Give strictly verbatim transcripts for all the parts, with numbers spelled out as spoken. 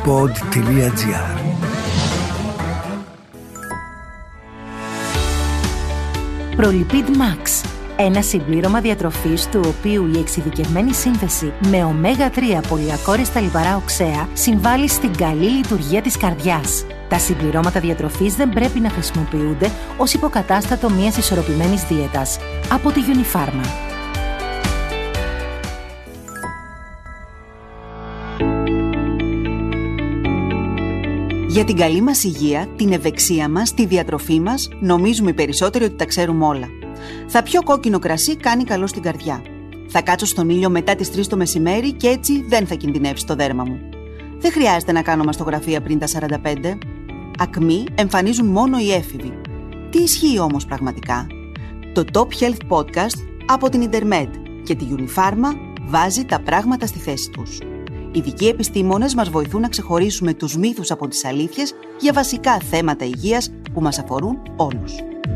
pod τελεία gr. Προλιπίδ Max. Ένα συμπλήρωμα διατροφής του οποίου η εξειδικευμένη σύνθεση με ωμέγα τρία πολυακόριστα λιπαρά οξέα συμβάλλει στην καλή λειτουργία της καρδιάς. Τα συμπληρώματα διατροφής δεν πρέπει να χρησιμοποιούνται ως υποκατάστατο μιας ισορροπημένης δίαιτας. Από τη Unifarma. Για την καλή μας υγεία, την ευεξία μας, τη διατροφή μας, νομίζουμε οι περισσότεροι ότι τα ξέρουμε όλα. Θα πιω κόκκινο κρασί, κάνει καλό στην καρδιά. Θα κάτσω στον ήλιο μετά τις τρεις το μεσημέρι και έτσι δεν θα κινδυνεύσει το δέρμα μου. Δεν χρειάζεται να κάνω μαστογραφία πριν τα σαράντα πέντε. Ακμή εμφανίζουν μόνο οι έφηβοι. Τι ισχύει όμως πραγματικά? Το Top Health Podcast από την Intermed και τη Unifarma βάζει τα πράγματα στη θέση τους. Ειδικοί επιστήμονες μας βοηθούν να ξεχωρίσουμε τους μύθους από τις αλήθειες για βασικά θέματα υγείας που μας αφορούν όλους.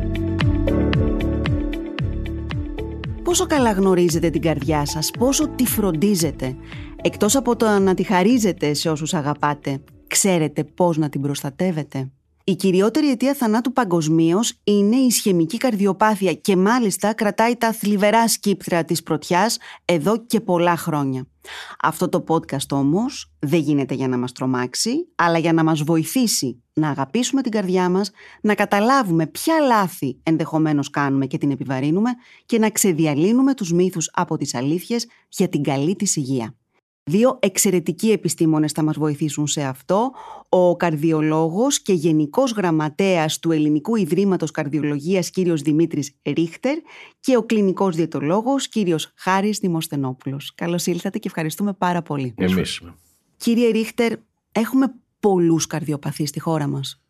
Πόσο καλά γνωρίζετε την καρδιά σας, πόσο τη φροντίζετε? Εκτός από το να τη χαρίζετε σε όσους αγαπάτε, ξέρετε πώς να την προστατεύετε? Η κυριότερη αιτία θανάτου παγκοσμίως είναι η ισχαιμική καρδιοπάθεια και μάλιστα κρατάει τα θλιβερά σκύπτρα της πρωτιάς εδώ και πολλά χρόνια. Αυτό το podcast όμως δεν γίνεται για να μας τρομάξει, αλλά για να μας βοηθήσει να αγαπήσουμε την καρδιά μας, να καταλάβουμε ποια λάθη ενδεχομένως κάνουμε και την επιβαρύνουμε και να ξεδιαλύνουμε τους μύθους από τις αλήθειες για την καλή της υγεία. Δύο εξαιρετικοί επιστήμονες θα μας βοηθήσουν σε αυτό, ο καρδιολόγος και γενικός γραμματέας του Ελληνικού Ιδρύματος Καρδιολογίας κύριος Δημήτρης Ρίχτερ και ο κλινικός διαιτολόγος κύριος Χάρης Δημοσθενόπουλος. Καλώς ήλθατε και ευχαριστούμε πάρα πολύ. Εμείς. Κύριε Ρίχτερ, έχουμε πολλούς καρδιοπαθείς στη χώρα μας?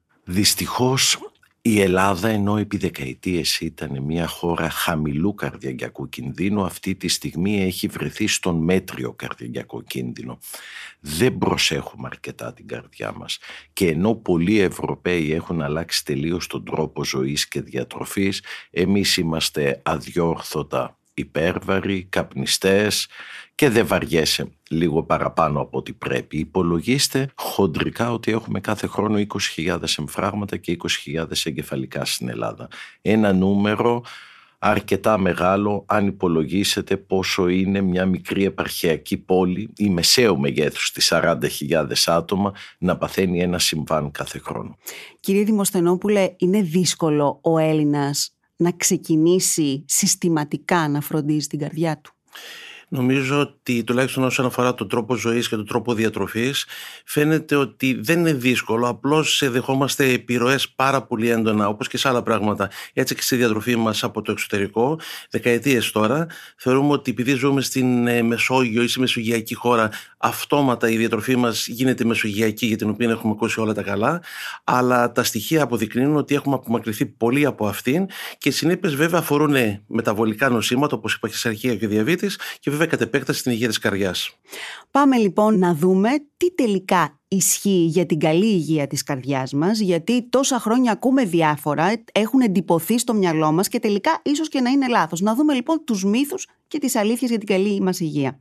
Δυστυχώς η Ελλάδα, ενώ επί δεκαετίες ήταν μια χώρα χαμηλού καρδιαγγειακού κινδύνου, αυτή τη στιγμή έχει βρεθεί στον μέτριο καρδιαγγειακό κίνδυνο. Δεν προσέχουμε αρκετά την καρδιά μας. Και ενώ πολλοί Ευρωπαίοι έχουν αλλάξει τελείως τον τρόπο ζωής και διατροφής, εμείς είμαστε αδιόρθωτα υπέρβαροι, καπνιστές και δεν βαριέσαι λίγο παραπάνω από ό,τι πρέπει. Υπολογίστε χοντρικά ότι έχουμε κάθε χρόνο είκοσι χιλιάδες εμφράγματα και είκοσι χιλιάδες εγκεφαλικά στην Ελλάδα. Ένα νούμερο αρκετά μεγάλο αν υπολογίσετε πόσο είναι μια μικρή επαρχιακή πόλη ή μεσαίου μεγέθους στις σαράντα χιλιάδες άτομα να παθαίνει ένα συμβάν κάθε χρόνο. Κύριε Δημοσθενόπουλε, είναι δύσκολο ο Έλληνας να ξεκινήσει συστηματικά να φροντίζει την καρδιά του? Νομίζω ότι τουλάχιστον όσον αφορά τον τρόπο ζωής και τον τρόπο διατροφής, φαίνεται ότι δεν είναι δύσκολο, απλώς δεχόμαστε επιρροές πάρα πολύ έντονα, όπως και σε άλλα πράγματα, έτσι και στη διατροφή μας από το εξωτερικό. Δεκαετίες τώρα θεωρούμε ότι επειδή ζούμε στην Μεσόγειο ή στη μεσογειακή χώρα, αυτόματα η διατροφή μας γίνεται μεσογειακή, για την οποία έχουμε ακούσει όλα τα καλά, αλλά τα στοιχεία αποδεικνύουν ότι έχουμε απομακρυνθεί πολύ από αυτήν και οι συνέπειες βέβαια αφορούν μεταβολικά νοσήματα, όπως είπα, αρχεία και διαβήτης, και βέβαια κατ' επέκταση την υγεία της καρδιάς. Πάμε λοιπόν να δούμε τι τελικά ισχύει για την καλή υγεία της καρδιάς μας, γιατί τόσα χρόνια ακούμε διάφορα, έχουν εντυπωθεί στο μυαλό μας και τελικά ίσως και να είναι λάθος. Να δούμε λοιπόν τους μύθους και τις αλήθειες για την καλή μας υγεία.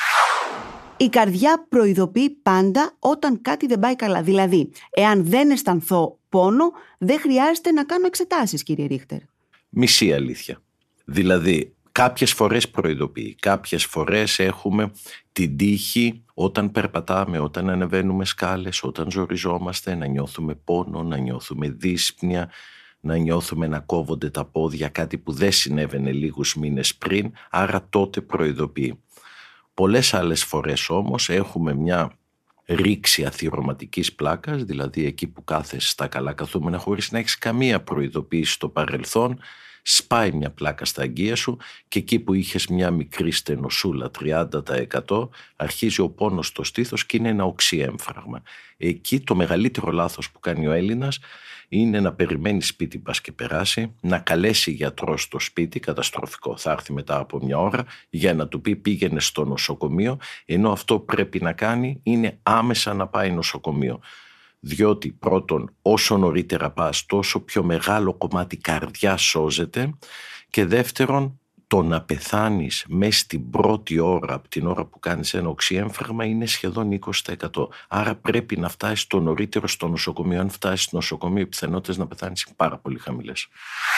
Η καρδιά προειδοποιεί πάντα όταν κάτι δεν πάει καλά. Δηλαδή, εάν δεν αισθανθώ πόνο, δεν χρειάζεται να κάνω εξετάσεις, κύριε Ρίχτερ. Μισή αλήθεια. Δηλαδή, κάποιες φορές προειδοποιεί, κάποιες φορές έχουμε την τύχη όταν περπατάμε, όταν ανεβαίνουμε σκάλες, όταν ζοριζόμαστε, να νιώθουμε πόνο, να νιώθουμε δύσπνοια, να νιώθουμε να κόβονται τα πόδια, κάτι που δεν συνέβαινε λίγους μήνες πριν, άρα τότε προειδοποιεί. Πολλές άλλες φορές όμως έχουμε μια ρήξη αθυρωματικής πλάκας, δηλαδή εκεί που κάθεσαι στα καλά καθούμενα χωρίς να έχεις καμία προειδοποίηση στο παρελθόν, σπάει μια πλάκα στα αγκία σου και εκεί που είχες μια μικρή στενοσούλα τριάντα τοις εκατό αρχίζει ο πόνος στο στήθος και είναι ένα οξυέμφραγμα. Εκεί το μεγαλύτερο λάθος που κάνει ο Έλληνας είναι να περιμένει σπίτι πας και περάσει, να καλέσει γιατρό στο σπίτι, καταστροφικό, θα έρθει μετά από μια ώρα για να του πει πήγαινε στο νοσοκομείο, ενώ αυτό πρέπει να κάνει είναι άμεσα να πάει νοσοκομείο. Διότι πρώτον όσο νωρίτερα πας τόσο πιο μεγάλο κομμάτι καρδιάς σώζεται και δεύτερον το να πεθάνεις μέσα στην πρώτη ώρα, από την ώρα που κάνεις ένα οξυέμφραγμα, είναι σχεδόν είκοσι τοις εκατό. Άρα πρέπει να φτάσεις το νωρίτερο στο νοσοκομείο. Αν φτάσεις στο νοσοκομείο, οι πιθανότητες να πεθάνεις είναι πάρα πολύ χαμηλές.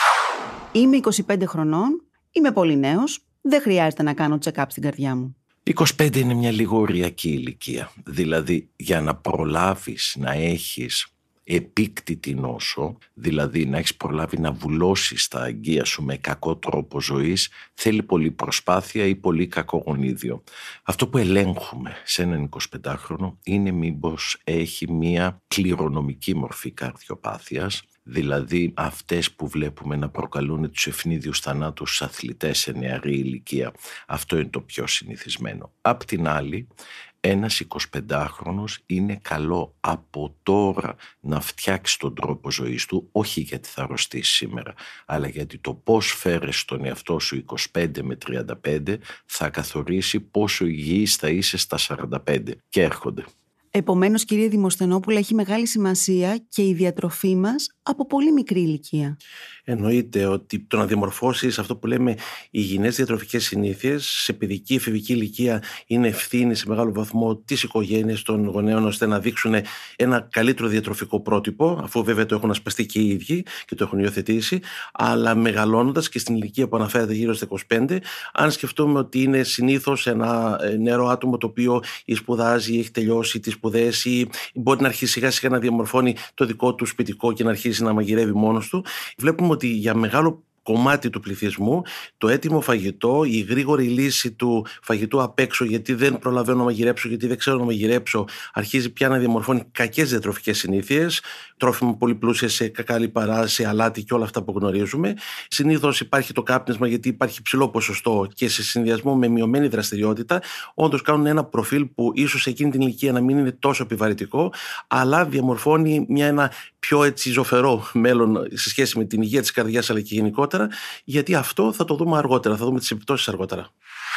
Είμαι είκοσι πέντε χρονών, είμαι πολύ νέος, δεν χρειάζεται να κάνω check-up στην καρδιά μου. είκοσι πέντε είναι μια λίγο οριακή ηλικία. Δηλαδή, για να προλάβεις να έχεις επίκτητη νόσο, δηλαδή να έχεις προλάβει να βουλώσεις τα αγκία σου με κακό τρόπο ζωής, θέλει πολλή προσπάθεια ή πολύ κακό γονίδιο. Αυτό που ελέγχουμε σε έναν εικοσιπεντάχρονο είναι μήπως έχει μια κληρονομική μορφή καρδιοπάθειας, δηλαδή αυτές που βλέπουμε να προκαλούν τους ευνίδιους θανάτους στους αθλητές σε νεαρή ηλικία. Αυτό είναι το πιο συνηθισμένο. Απ' την άλλη, ένας εικοσιπεντάχρονος είναι καλό από τώρα να φτιάξει τον τρόπο ζωής του, όχι γιατί θα αρρωστήσει σήμερα, αλλά γιατί το πώς φέρεις τον εαυτό σου είκοσι πέντε με τριάντα πέντε θα καθορίσει πόσο υγιής θα είσαι στα σαράντα πέντε και έρχονται. Επομένως, κύριε Δημοσθενόπουλε, έχει μεγάλη σημασία και η διατροφή μας από πολύ μικρή ηλικία. Εννοείται ότι το να διαμορφώσεις αυτό που λέμε υγιεινές διατροφικές συνήθειες σε παιδική, εφηβική ηλικία είναι ευθύνη σε μεγάλο βαθμό της οικογένειας των γονέων, ώστε να δείξουν ένα καλύτερο διατροφικό πρότυπο, αφού βέβαια το έχουν ασπαστεί και οι ίδιοι και το έχουν υιοθετήσει, αλλά μεγαλώνοντας και στην ηλικία που αναφέρεται γύρω στα είκοσι πέντε, αν σκεφτούμε ότι είναι συνήθως ένα νεαρό άτομο το οποίο ή σπουδάζει ή έχει τελειώσει τις σπουδές ή μπορεί να αρχίσει σιγά σιγά να διαμορφώνει το δικό του σπιτικό και να αρχίσει να μαγειρεύει μόνος του, βλέπουμε ότι για μεγάλο κομμάτι του πληθυσμού το έτοιμο φαγητό, η γρήγορη λύση του φαγητού απ' έξω, γιατί δεν προλαβαίνω να μαγειρέψω, γιατί δεν ξέρω να μαγειρέψω, αρχίζει πια να διαμορφώνει κακές διατροφικές συνήθειες, τρόφιμα πολύ πλούσια σε κακά λιπαρά, σε αλάτι και όλα αυτά που γνωρίζουμε. Συνήθως υπάρχει το κάπνισμα, γιατί υπάρχει ψηλό ποσοστό και σε συνδυασμό με μειωμένη δραστηριότητα, όντως κάνουν ένα προφίλ που ίσως εκείνη την ηλικία να μην είναι τόσο επιβαρυτικό, αλλά διαμορφώνει μια, ένα πιο έτσι ζωφερό μέλλον σε σχέση με την υγεία της καρδιάς αλλά και γενικότερα, γιατί αυτό θα το δούμε αργότερα, θα δούμε τις επιπτώσεις αργότερα.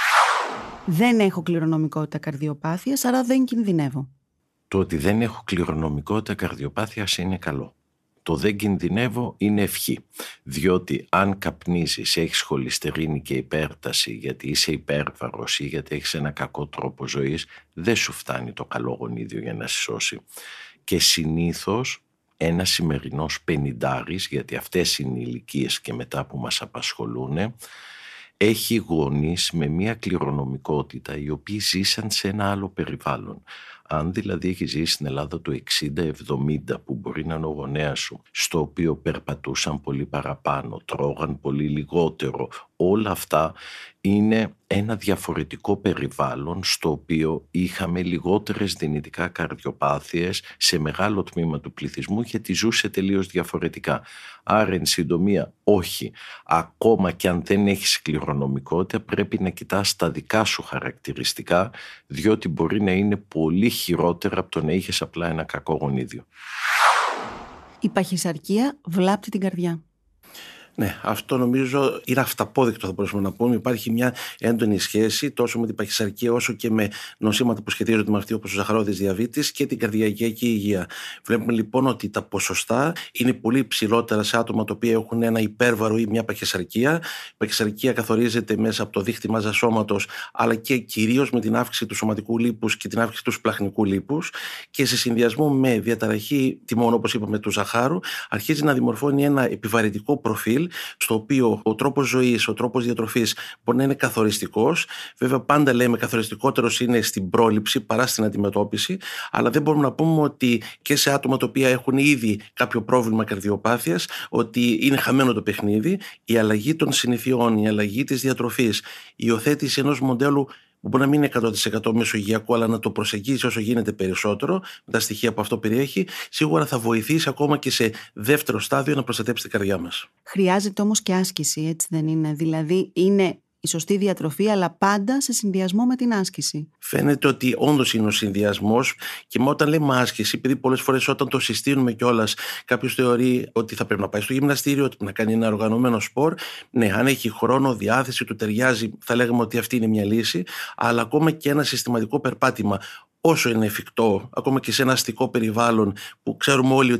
Δεν έχω κληρονομικότητα καρδιοπάθειας, άρα δεν κινδυνεύω. Το ότι δεν έχω κληρονομικότητα καρδιοπάθειας είναι καλό. Το δεν κινδυνεύω είναι ευχή, διότι αν καπνίζεις, έχεις χολυστερίνη και υπέρταση γιατί είσαι υπέρβαρος ή γιατί έχεις ένα κακό τρόπο ζωής, δεν σου φτάνει το καλό γονίδιο για να σε σώσει. Και συνήθως ένα σημερινός πενηντάρης, γιατί αυτές είναι οι ηλικίες και μετά που μας απασχολούν, έχει γονείς με μια κληρονομικότητα οι οποίοι ζήσαν σε ένα άλλο περιβάλλον. Αν δηλαδή έχει ζήσει στην Ελλάδα του εξήντα εβδομήντα, που μπορεί να είναι ο γονέας σου, στο οποίο περπατούσαν πολύ παραπάνω, τρώγαν πολύ λιγότερο, όλα αυτά είναι ένα διαφορετικό περιβάλλον στο οποίο είχαμε λιγότερες δυνητικά καρδιοπάθειες σε μεγάλο τμήμα του πληθυσμού, γιατί ζούσε τελείως διαφορετικά. Άρα εν συντομία όχι, ακόμα και αν δεν έχεις κληρονομικότητα πρέπει να κοιτάς τα δικά σου χαρακτηριστικά, διότι μπορεί να είναι πολύ χειρότερα από το να είχες απλά ένα κακό γονίδιο. Η παχυσαρκία βλάπτει την καρδιά. Ναι, αυτό νομίζω είναι αυταπόδεικτο, θα μπορούσαμε να πούμε. Υπάρχει μια έντονη σχέση τόσο με την παχυσαρκία όσο και με νοσήματα που σχετίζονται με αυτή, όπως ο ζαχαρόδης διαβήτης και την καρδιακή υγεία. Βλέπουμε λοιπόν ότι τα ποσοστά είναι πολύ υψηλότερα σε άτομα τα οποία έχουν ένα υπέρβαρο ή μια παχυσαρκία. Η παχυσαρκία καθορίζεται μέσα από το δίχτυ μάζας σώματος, αλλά και κυρίως με την αύξηση του σωματικού λίπους και την αύξηση του σπλαχνικού λίπους. Και σε συνδυασμό με διαταραχή τιμών, όπως είπαμε, του ζαχάρου, αρχίζει να δημορφώνει ένα επιβαρυντικό προφίλ, στο οποίο ο τρόπος ζωής, ο τρόπος διατροφής μπορεί να είναι καθοριστικός. Βέβαια, πάντα λέμε καθοριστικότερος είναι στην πρόληψη παρά στην αντιμετώπιση, αλλά δεν μπορούμε να πούμε ότι και σε άτομα τα οποία έχουν ήδη κάποιο πρόβλημα καρδιοπάθειας, ότι είναι χαμένο το παιχνίδι. Η αλλαγή των συνηθιών, η αλλαγή της διατροφής, η υιοθέτηση ενός μοντέλου που μπορεί να μην είναι εκατό τοις εκατό μεσογειακό, αλλά να το προσεγγίσει όσο γίνεται περισσότερο με τα στοιχεία που αυτό περιέχει, σίγουρα θα βοηθήσει ακόμα και σε δεύτερο στάδιο να προστατέψει την καρδιά μας. Χρειάζεται όμως και άσκηση, έτσι δεν είναι? Δηλαδή είναι η σωστή διατροφή, αλλά πάντα σε συνδυασμό με την άσκηση. Φαίνεται ότι όντως είναι ο συνδυασμός, και με όταν λέμε άσκηση, επειδή πολλές φορές όταν το συστήνουμε κιόλας, κάποιος θεωρεί ότι θα πρέπει να πάει στο γυμναστήριο, ότι να κάνει ένα οργανωμένο σπορ. Ναι, αν έχει χρόνο, διάθεση, του ταιριάζει, θα λέγαμε ότι αυτή είναι μια λύση, αλλά ακόμα και ένα συστηματικό περπάτημα, όσο είναι εφικτό, ακόμα και σε ένα αστικό περιβάλλον που ξέρουμε όλοι ότι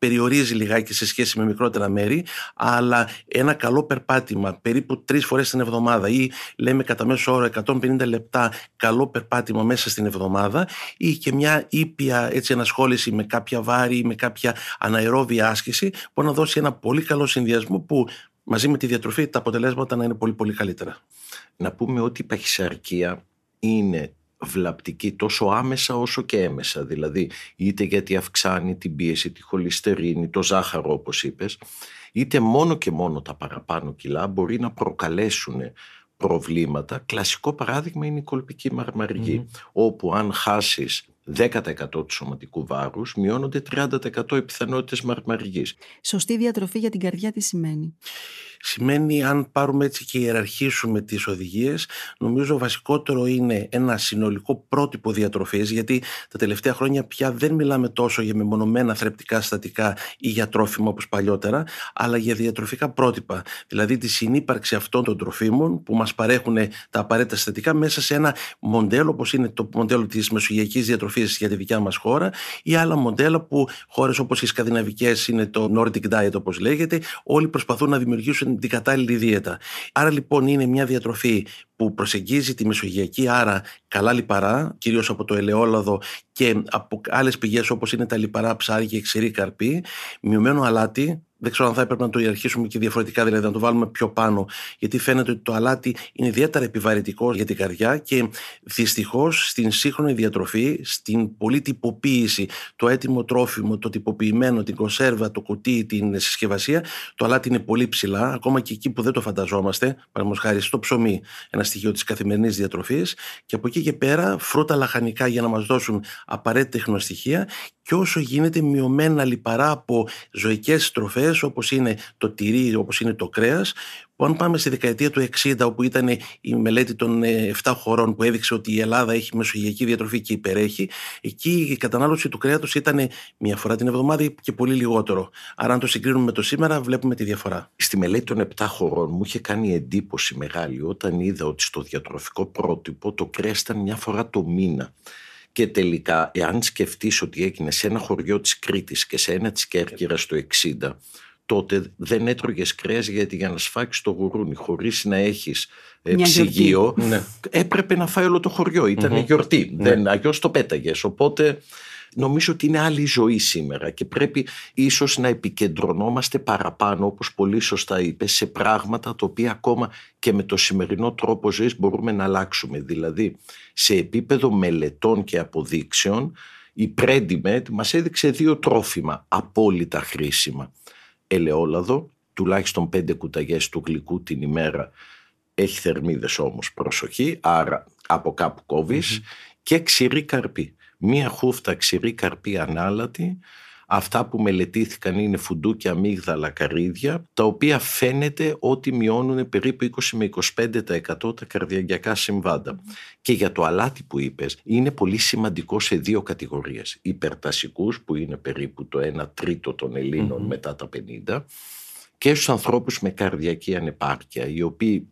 περιορίζει λιγάκι σε σχέση με μικρότερα μέρη, αλλά ένα καλό περπάτημα περίπου τρεις φορές την εβδομάδα ή λέμε κατά μέσο όρο εκατόν πενήντα λεπτά καλό περπάτημα μέσα στην εβδομάδα ή και μια ήπια έτσι ενασχόληση με κάποια βάρη ή με κάποια αναερόβια άσκηση μπορεί να δώσει ένα πολύ καλό συνδυασμό που μαζί με τη διατροφή τα αποτελέσματα να είναι πολύ πολύ καλύτερα. Να πούμε ότι η παχυσαρκία είναι βλαπτική τόσο άμεσα όσο και έμεσα, δηλαδή είτε γιατί αυξάνει την πίεση, τη χολυστερίνη, το ζάχαρο όπως είπες, είτε μόνο και μόνο τα παραπάνω κιλά μπορεί να προκαλέσουν προβλήματα. Κλασικό παράδειγμα είναι η κολπική μαρμαργή, mm-hmm. όπου αν χάσεις δέκα τοις εκατό του σωματικού βάρους, μειώνονται τριάντα τοις εκατό οι πιθανότητες μαρμαργής. Σωστή διατροφή για την καρδιά τι σημαίνει? Σημαίνει, αν πάρουμε έτσι και ιεραρχήσουμε τις οδηγίες, νομίζω βασικότερο είναι ένα συνολικό πρότυπο διατροφής, γιατί τα τελευταία χρόνια πια δεν μιλάμε τόσο για μεμονωμένα θρεπτικά συστατικά ή για τρόφιμα όπως παλιότερα, αλλά για διατροφικά πρότυπα. Δηλαδή τη συνύπαρξη αυτών των τροφίμων που μας παρέχουν τα απαραίτητα συστατικά μέσα σε ένα μοντέλο όπως είναι το μοντέλο της μεσογειακής διατροφής για τη δικιά μας χώρα ή άλλα μοντέλα που χώρες όπως οι σκανδιναβικές είναι το Nordic Diet όπως λέγεται, όλοι προσπαθούν να δημιουργήσουν την κατάλληλη δίαιτα. Άρα λοιπόν είναι μια διατροφή που προσεγγίζει τη μεσογειακή, άρα καλά λιπαρά, κυρίως από το ελαιόλαδο και από άλλες πηγές όπως είναι τα λιπαρά ψάρι και ξηρή καρπή, μειωμένο αλάτι. Δεν ξέρω αν θα έπρεπε να το ιεραρχήσουμε και διαφορετικά, δηλαδή να το βάλουμε πιο πάνω, γιατί φαίνεται ότι το αλάτι είναι ιδιαίτερα επιβαρυντικό για την καρδιά και δυστυχώς στην σύγχρονη διατροφή, στην πολλή τυποποίηση, το έτοιμο τρόφιμο, το τυποποιημένο, την κονσέρβα, το κουτί, την συσκευασία, το αλάτι είναι πολύ ψηλά, ακόμα και εκεί που δεν το φανταζόμαστε, παραδείγματος χάρη στο ψωμί, ένα στοιχείο της καθημερινής διατροφής, και από εκεί και πέρα φρούτα λαχανικά για να μας δώσουν απαραίτητα ιχνοστοιχεία και όσο γίνεται μειωμένα λιπαρά από ζωικές τροφές όπως είναι το τυρί, όπως είναι το κρέας, που αν πάμε στη δεκαετία του εξήντα όπου ήταν η μελέτη των επτά χωρών που έδειξε ότι η Ελλάδα έχει μεσογειακή διατροφή και υπερέχει, εκεί η κατανάλωση του κρέατος ήταν μία φορά την εβδομάδα και πολύ λιγότερο. Άρα αν το συγκρίνουμε με το σήμερα βλέπουμε τη διαφορά. Στη μελέτη των επτά χωρών μου είχε κάνει εντύπωση μεγάλη όταν είδα ότι στο διατροφικό πρότυπο το κρέας ήταν μια φορά το μήνα. Και τελικά, εάν σκεφτείς ότι έγινε σε ένα χωριό της Κρήτης και σε ένα της Κέρκυρας το εξήντα, τότε δεν έτρωγες κρέας γιατί για να σφάξεις το γουρούνι χωρίς να έχεις ε, ψυγείο, ναι. έπρεπε να φάει όλο το χωριό. Ήταν mm-hmm. γιορτή, ναι. δεν, αγιώς το πέταγες. Οπότε νομίζω ότι είναι άλλη ζωή σήμερα και πρέπει ίσως να επικεντρωνόμαστε παραπάνω, όπως πολύ σωστά είπες, σε πράγματα τα οποία ακόμα και με το σημερινό τρόπο ζωής μπορούμε να αλλάξουμε. Δηλαδή, σε επίπεδο μελετών και αποδείξεων, η Predimed μας έδειξε δύο τρόφιμα απόλυτα χρήσιμα. Ελαιόλαδο, τουλάχιστον πέντε κουταλιές του γλυκού την ημέρα, έχει θερμίδες όμως, προσοχή, άρα από κάπου κόβεις, mm-hmm. και ξηρή καρπή. Μία χούφτα ξηρή καρπή ανάλατη, αυτά που μελετήθηκαν είναι φουντούκια, αμύγδαλα, καρύδια, τα οποία φαίνεται ότι μειώνουν περίπου είκοσι με είκοσι πέντε τοις εκατό τα καρδιαγγειακά συμβάντα. Mm. Και για το αλάτι που είπες, είναι πολύ σημαντικό σε δύο κατηγορίες. Υπερτασικούς, που είναι περίπου το ένα τρίτο των Ελλήνων mm-hmm. μετά τα πενήντα, και στους ανθρώπους με καρδιακή ανεπάρκεια, οι οποίοι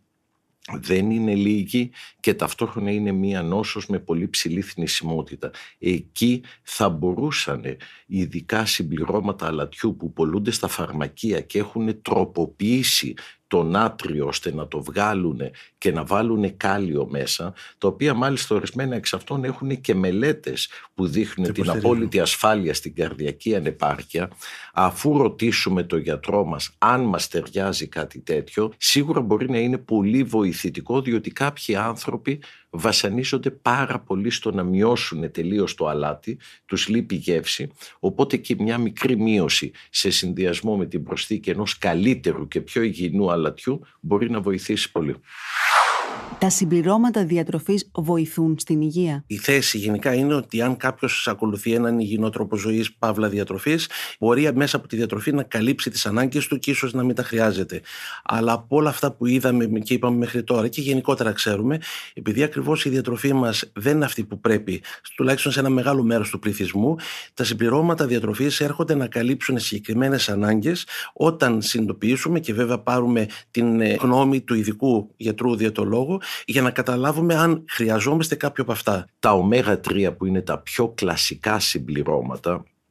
δεν είναι λίγοι και ταυτόχρονα είναι μία νόσος με πολύ ψηλή θνησιμότητα. Εκεί θα μπορούσαν ειδικά συμπληρώματα αλατιού που πωλούνται στα φαρμακεία και έχουν τροποποιήσει το νάτριο ώστε να το βγάλουν και να βάλουν κάλιο μέσα, τα οποία μάλιστα ορισμένα εξ αυτών έχουν και μελέτες που δείχνουν την απόλυτη ασφάλεια στην καρδιακή ανεπάρκεια. Αφού ρωτήσουμε τον γιατρό μας αν μας ταιριάζει κάτι τέτοιο, σίγουρα μπορεί να είναι πολύ βοηθητικό, διότι κάποιοι άνθρωποι βασανίζονται πάρα πολύ στο να μειώσουν τελείως το αλάτι, τους λείπει γεύση, οπότε και μια μικρή μείωση σε συνδυασμό με την προσθήκη ενός καλύτερου και πιο υγιεινού αλατιού μπορεί να βοηθήσει πολύ. Τα συμπληρώματα διατροφής βοηθούν στην υγεία? Η θέση γενικά είναι ότι αν κάποιος ακολουθεί έναν υγιεινό τρόπο ζωής, παύλα διατροφής, μπορεί μέσα από τη διατροφή να καλύψει τις ανάγκες του και ίσως να μην τα χρειάζεται. Αλλά από όλα αυτά που είδαμε και είπαμε μέχρι τώρα και γενικότερα ξέρουμε, επειδή ακριβώς η διατροφή μας δεν είναι αυτή που πρέπει, τουλάχιστον σε ένα μεγάλο μέρος του πληθυσμού, τα συμπληρώματα διατροφής έρχονται να καλύψουν συγκεκριμένες ανάγκες όταν συνειδητοποιήσουμε και βέβαια πάρουμε την γνώμη του ειδικού γιατρού διαιτολόγου για να καταλάβουμε αν χρειαζόμαστε κάποιο από αυτά. Τα ωμέγα τρία που είναι τα πιο κλασικά συμπληρώματα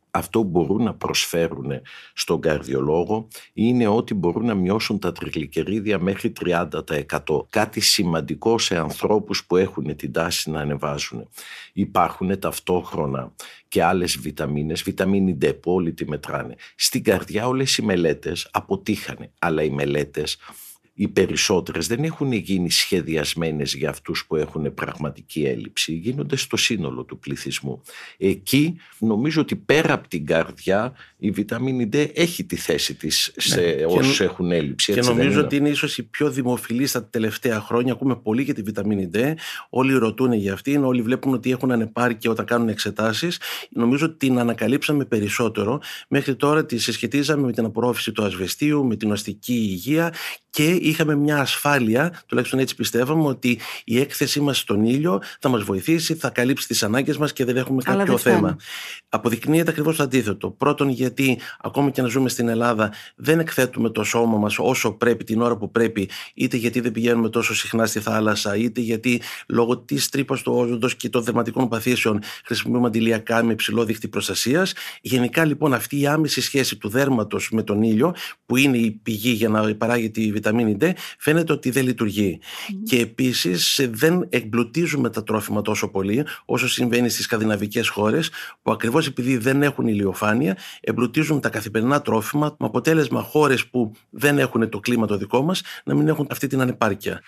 Αυτό που μπορούν να προσφέρουν στον καρδιολόγο είναι ότι μπορούν να μειώσουν τα τριγλικερίδια μέχρι τριάντα τοις εκατό. Κάτι σημαντικό σε ανθρώπους που έχουν την τάση να ανεβάζουν. Υπάρχουν ταυτόχρονα και άλλες βιταμίνες, βιταμίνη ντι που όλοι τη μετράνε. Στην καρδιά όλες οι μελέτες αποτύχανε, αλλά οι μελέτες, οι περισσότερες, δεν έχουν γίνει σχεδιασμένες για αυτούς που έχουν πραγματική έλλειψη, γίνονται στο σύνολο του πληθυσμού. Εκεί νομίζω ότι πέρα από την καρδιά η βιταμίνη D έχει τη θέση της σε ναι, όσους και, έχουν έλλειψη. Και νομίζω είναι? ότι είναι ίσως η πιο δημοφιλή στα τελευταία χρόνια. Ακούμε πολύ για τη βιταμίνη D, όλοι ρωτούν για αυτήν, όλοι βλέπουν ότι έχουν ανεπάρκεια όταν κάνουν εξετάσεις. Νομίζω ότι την ανακαλύψαμε περισσότερο. Μέχρι τώρα τη συσχετίζαμε με την απορρόφηση του ασβεστίου, με την οστική υγεία και είχαμε μια ασφάλεια, τουλάχιστον έτσι πιστεύαμε, ότι η έκθεσή μας στον ήλιο θα μας βοηθήσει, θα καλύψει τις ανάγκες μας και δεν έχουμε κάποιο δεν θέμα. Φτάνει. Αποδεικνύεται ακριβώς το αντίθετο. Πρώτον, γιατί ακόμα και να ζούμε στην Ελλάδα δεν εκθέτουμε το σώμα μας όσο πρέπει, την ώρα που πρέπει, είτε γιατί δεν πηγαίνουμε τόσο συχνά στη θάλασσα, είτε γιατί λόγω της τρύπας του όζοντος και των δερματικών παθήσεων χρησιμοποιούμε αντιλιακά με υψηλό δίχτυ προστασίας. Γενικά λοιπόν αυτή η άμεση σχέση του δέρματος με τον ήλιο, που είναι η πηγή για να παράγει τη βιταμίνη D, φαίνεται ότι δεν λειτουργεί. Mm. Και επίσης δεν εμπλουτίζουμε τα τρόφιμα τόσο πολύ όσο συμβαίνει στις σκανδιναβικές χώρες, που ακριβώς επειδή δεν έχουν ηλιοφάνεια, εμπλουτίζουν τα καθημερινά τρόφιμα, με αποτέλεσμα χώρες που δεν έχουν το κλίμα το δικό μας να μην έχουν αυτή την ανεπάρκεια.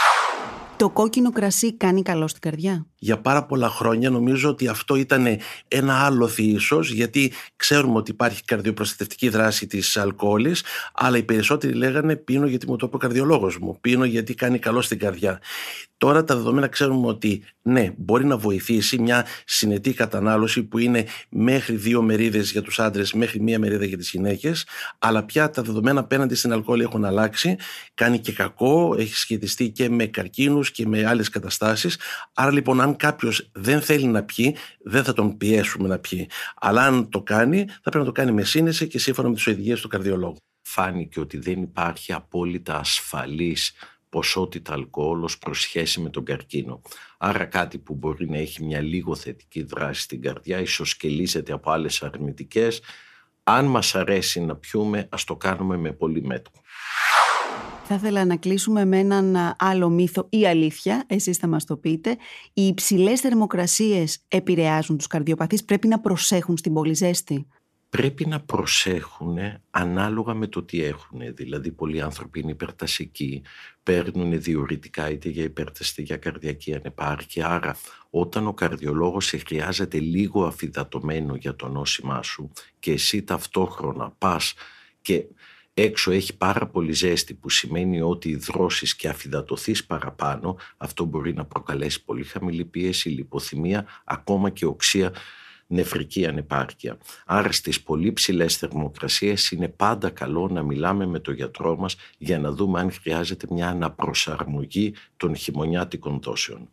Το κόκκινο κρασί κάνει καλό στην καρδιά? Για πάρα πολλά χρόνια νομίζω ότι αυτό ήταν ένα άλοθη ίσως, γιατί ξέρουμε ότι υπάρχει καρδιοπροστατευτική δράση της αλκοόλης, αλλά οι περισσότεροι λέγανε πίνω γιατί μου το είπε ο καρδιολόγος μου, πίνω γιατί κάνει καλό στην καρδιά. Τώρα τα δεδομένα ξέρουμε ότι ναι, μπορεί να βοηθήσει μια συνετή κατανάλωση που είναι μέχρι δύο μερίδες για τους άντρες, μέχρι μία μερίδα για τις γυναίκες, αλλά πια τα δεδομένα απέναντι στην αλκοόλη έχουν αλλάξει, κάνει και κακό, έχει σχετιστεί και με καρκίνους και με άλλες καταστάσεις. Άρα λοιπόν αν κάποιος δεν θέλει να πιει, δεν θα τον πιέσουμε να πιει. Αλλά αν το κάνει, θα πρέπει να το κάνει με σύνεση και σύμφωνα με τις οδηγίες του καρδιολόγου. Φάνηκε ότι δεν υπάρχει απόλυτα ασφαλής ποσότητα αλκοόλ ως προς σχέση με τον καρκίνο. Άρα κάτι που μπορεί να έχει μια λίγο θετική δράση στην καρδιά, ισοσκελίζεται από άλλες αρνητικές. Αν μας αρέσει να πιούμε, ας το κάνουμε με πολύ μέτρο. Θα ήθελα να κλείσουμε με έναν άλλο μύθο ή αλήθεια, εσείς θα μας το πείτε. Οι υψηλές θερμοκρασίες επηρεάζουν τους καρδιοπαθείς, πρέπει να προσέχουν στην πολύ ζέστη? Πρέπει να προσέχουν ανάλογα με το τι έχουν. Δηλαδή πολλοί άνθρωποι είναι υπερτασικοί, παίρνουν διουρητικά είτε για υπέρταση είτε για καρδιακή ανεπάρκεια. Άρα όταν ο καρδιολόγος σε χρειάζεται λίγο αφυδατωμένο για το νόσημά σου και εσύ ταυτόχρονα πας και έξω έχει πάρα πολύ ζέστη, που σημαίνει ότι υδρώσεις και αφυδατωθείς παραπάνω, αυτό μπορεί να προκαλέσει πολύ χαμηλή πίεση, λιποθυμία, ακόμα και οξεία, νεφρική ανεπάρκεια. Άρα στις πολύ ψηλές θερμοκρασίες είναι πάντα καλό να μιλάμε με τον γιατρό μας για να δούμε αν χρειάζεται μια αναπροσαρμογή των χειμωνιάτικων δόσεων.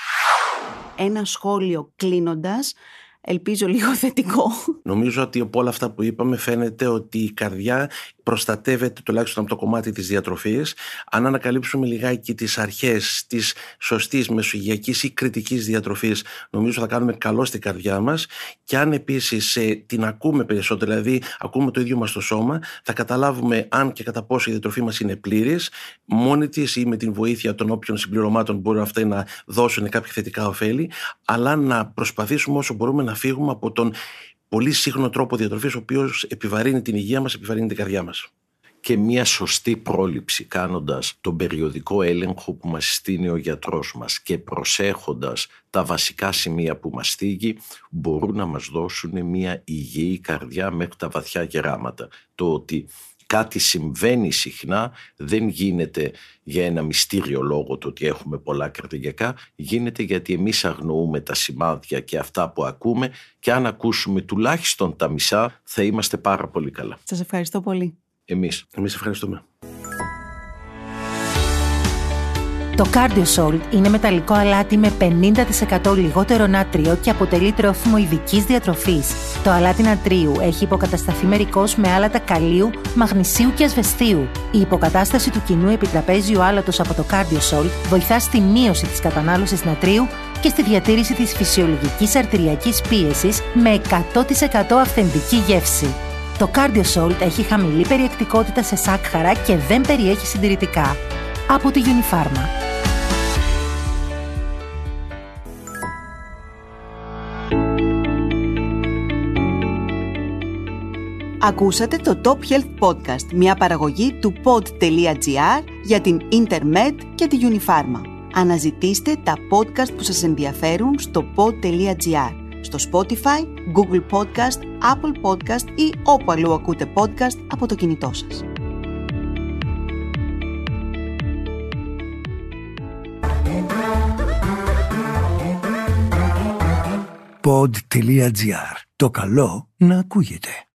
Ένα σχόλιο κλείνοντας, ελπίζω λίγο θετικό. Νομίζω ότι από όλα αυτά που είπαμε φαίνεται ότι η καρδιά προστατεύεται τουλάχιστον από το κομμάτι της διατροφής. Αν ανακαλύψουμε λιγάκι τις αρχές της σωστής μεσογειακής ή κριτικής διατροφής, νομίζω θα κάνουμε καλό στην καρδιά μας. Και αν επίσης ε, την ακούμε περισσότερο, δηλαδή ακούμε το ίδιο μας το σώμα, θα καταλάβουμε αν και κατά πόσο η διατροφή μας είναι πλήρης, μόνη της ή με την βοήθεια των όποιων συμπληρωμάτων μπορούν αυτά να δώσουν κάποια θετικά ωφέλη, αλλά να προσπαθήσουμε όσο μπορούμε να φύγουμε από τον πολύ σύγχρονο τρόπο διατροφής, ο οποίος επιβαρύνει την υγεία μας, επιβαρύνει την καρδιά μας. Και μια σωστή πρόληψη, κάνοντας τον περιοδικό έλεγχο που μας στείνει ο γιατρός μας και προσέχοντας τα βασικά σημεία που μας θίγει, μπορούν να μας δώσουν μια υγιή καρδιά μέχρι τα βαθιά γεράματα. Το ότι κάτι συμβαίνει συχνά δεν γίνεται για ένα μυστήριο λόγο, το ότι έχουμε πολλά καρδιακά, γίνεται γιατί εμείς αγνοούμε τα σημάδια και αυτά που ακούμε, και αν ακούσουμε τουλάχιστον τα μισά θα είμαστε πάρα πολύ καλά. Σας ευχαριστώ πολύ. Εμείς. Εμείς ευχαριστούμε. Το CardioSalt είναι μεταλλικό αλάτι με πενήντα τοις εκατό λιγότερο νάτριο και αποτελεί τρόφιμο ειδικής διατροφής. Το αλάτι νατρίου έχει υποκατασταθεί μερικώς με άλατα καλίου, μαγνησίου και ασβεστίου. Η υποκατάσταση του κοινού επιτραπέζιου άλατος από το CardioSalt βοηθά στη μείωση της κατανάλωσης νατρίου και στη διατήρηση της φυσιολογικής αρτηριακής πίεσης με εκατό τοις εκατό αυθεντική γεύση. Το CardioSalt έχει χαμηλή περιεκτικότητα σε σάκχαρα και δεν περιέχει συντηρητικά. Από τη Unifarma. Ακούσατε το Top Health Podcast, μια παραγωγή του pod.gr για την Intermed και τη Unifarma. Αναζητήστε τα podcast που σας ενδιαφέρουν στο pod.gr, στο Spotify, Google Podcast, Apple Podcast ή όπου αλλού ακούτε podcast από το κινητό σας. pod.gr. Το καλό να ακούγεται.